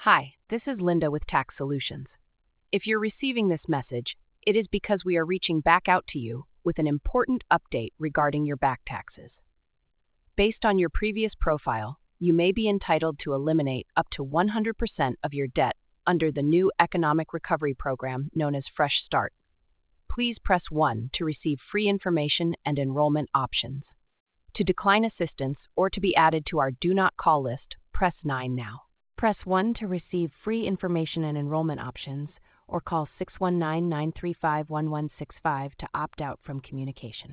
Hi, this is Linda with Tax Solutions. If you're receiving this message, it is because we are reaching back out to you with an important update regarding your back taxes. Based on your previous profile, you may be entitled to eliminate up to 100% of your debt under the new economic recovery program known as Fresh Start. Please press 1 to receive free information and enrollment options. To decline assistance or to be added to our Do Not Call list, press 9 now. Press 1 to receive free information and enrollment options, or call 619-935-1165 to opt out from communication.